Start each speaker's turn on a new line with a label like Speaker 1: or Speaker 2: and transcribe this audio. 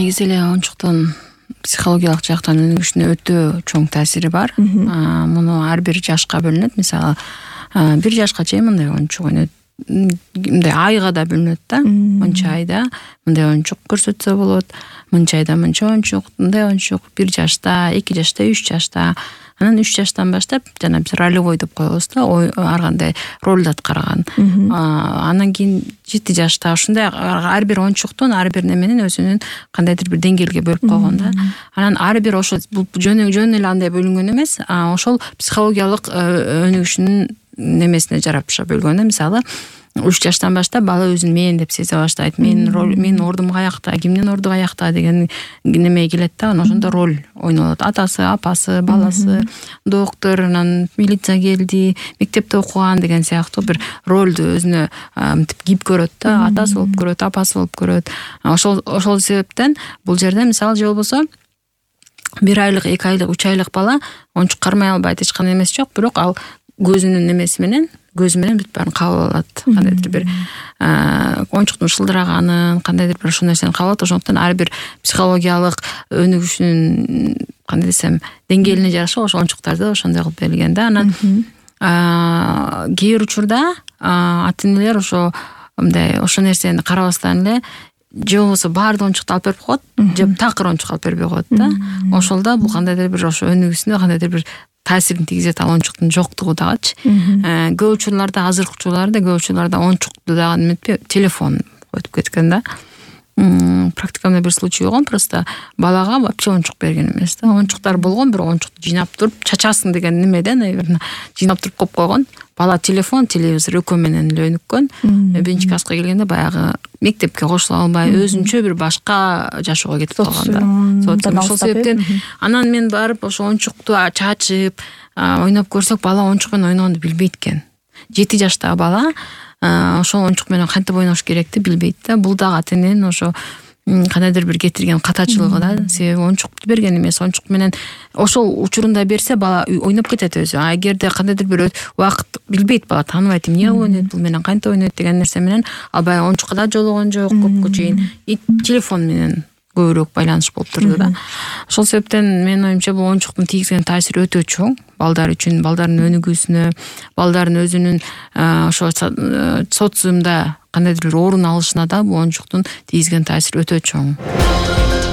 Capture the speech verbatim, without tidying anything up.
Speaker 1: негизи эле оюнчуктун психологиялык жактан өнүгүшүнө өтө чоң таасири бар. Муну ар бир жашка бөлүнөт. Мисалы, бир жашка чейин мындай оюнчук ойнойт. Мындай айга да бөлүнөт да. Мынча айда мындай оюнчук көрсөтсө болот. Мынча айда мынча оюнчук, мындай оюнчук бир жашта, эки жашта, үч жашта. Анан үч жаштан баштап жана биз ролевой деп коебуз да, ар кандай ролду аткарган. Анан кийин жети жашта ушундай ар бир оюнчуктун ар бир неменин өзүнүн кандайдыр бир деңгээлге бөлүп койгон да. Анан ар бир ошо бул жөн эле андай бөлүнгөн эмес, ошол психологиялык өнүгүшүнүн немесине жараша бөлгөн да. Мисалы, үч жаштан баштап бала өзүн мен деп сезе баштайт. Менин роль, менин ордум каякта, кимдин орду каякта деген немеге келет да. Анан ошондо роль ойнолот. Атасы, апасы, баласы, доктор, анан милиция келди, мектепте окуган деген сыяктуу бир ролду өзүнө мынтип кийип көрөт да. Атасы болуп көрөт, апасы болуп көрөт. Ошол ошол себептен бул жерде мисалы же болбосо бир айлык, эки айлык, үч айлык бала оюнчук кармай албайт, эч кандай эмеси жок, бирок ал көзүнүн немеси менен көзү менен бүт баарын кабыл алат. Кандайдыр бир оюнчуктун шылдыраганын, кандайдыр бир ошол нерсени кабыл алат. Ошондуктан ар бир психологиялык өнүгүшүнүн кандай десем деңгээлине жараша ошол оюнчуктарды ошондой кылып берилген да. Анан кээ бир учурда ата энелер ошо мындай ошол нерсени карабастан эле же болбосо баардык оюнчукту алып берип коет, же такыр оюнчук алып бербей коет да. Ошолда бул кандайдыр бир ошо өнүгүүсүнө кандайдыр бир таасирин тийгизет ал оюнчуктун жоктугу дагычы. Көп учурларда, азыркы учурларда көп учурларда оюнчукту дагы неметпей телефон өтүп кеткен да. Практикамда бир случай болгон, просто балага вообще оюнчук берген эмес да. Оюнчуктар болгон, бирок оюнчукту жыйнап туруп чачасың деген немеде, наверное, жыйнап туруп коюп койгон. Бала телефон, телевизор экөө менен эле өнүккөн. Биринчи класска келгенде баягы мектепке кошула албай, өзүнчө бир башка жашоого кетип калган да. Ошол себептен анан мен барып ошо оюнчукту чачып, ойноп көрсөк, бала оюнчук менен ойногонду билбейт экен. жети жаштагы бала ошол оюнчук менен кантип ойнош керекти билбейт да. Бул дагы ата эненин ошо кандайдыр бир кетирген катачылыгы да. Себеби оюнчукту берген эмес, оюнчук менен ошол учурунда берсе бала ойноп кетет өзү. А эгерде кандайдыр бир убакыт билбейт, бала тааныбайт, эмне ойнойт, бул менен кантип ойнойт деген нерсе менен ал баягы оюнчукка да жолугон жок көпкө чейин. И телефон менен көбүрөөк байланыш болуп турду да. Ошол себептен менин оюмча бул оюнчуктун тийгизген таасири өтө чоң балдар үчүн, балдардын өнүгүүсүнө, балдардын өзүнүн ошо социумда кандайдыр бир орун алышына да бул оюнчуктун тийгизген таасири өтө чоң.